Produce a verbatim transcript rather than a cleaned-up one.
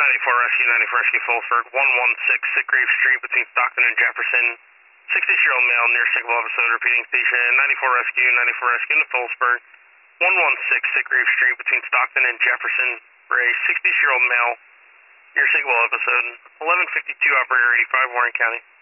ninety-four Rescue, ninety-four Rescue Phillipsburg, one one six Sitgrave Street between Stockton and Jefferson. sixty-year-old male near signal episode, repeating station, ninety-four Rescue, ninety-four Rescue into Phillipsburg, one one six Sitgrave Street between Stockton and Jefferson, for a sixty-year-old male near signal episode, eleven fifty-two Operator eighty-five, Warren County.